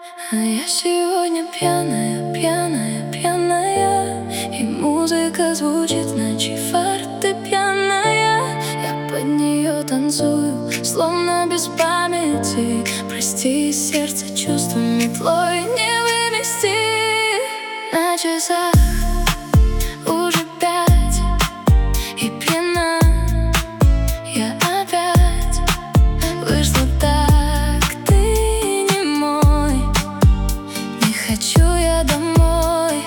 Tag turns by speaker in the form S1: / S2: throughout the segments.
S1: А я сегодня пьяная, пьяная, пьяная, и музыка звучит в ночи фортепианная. Я под нее танцую, словно без памяти. Прости, сердце чувства метлой не вывести. На часах уже 5, и пьяна я опять. Вышло так, ты не мой, не хочу я домой.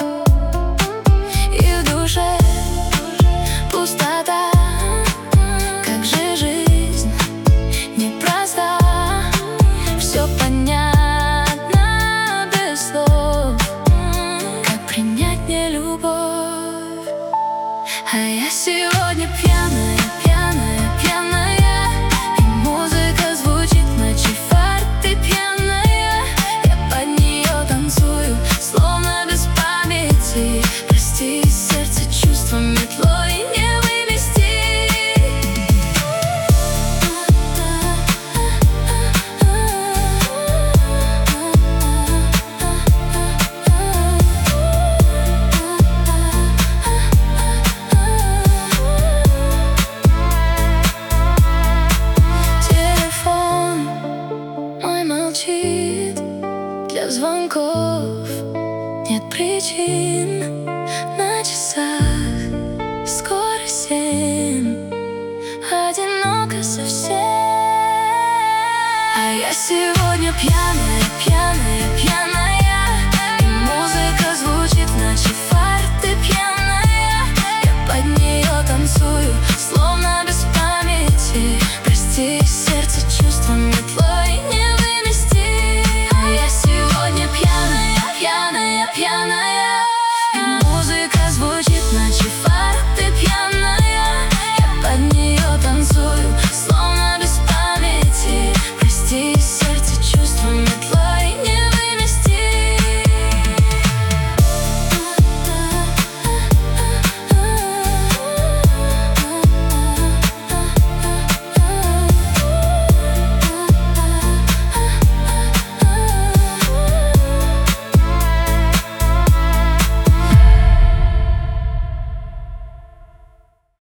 S1: И в душе пустота, как же жизнь непроста. Все понятно без слов, как принять мне любовь. А я сегодня пьяная, пьяная, пьяная, и музыка звучит в ночи фортепианная. Я под нее танцую, словно без памяти. Прости, сердце чувства метлой не вывести. Телефон мой молчит, для звонков нет причин. На часах скоро 7, одиноко совсем. А я сегодня пьяная,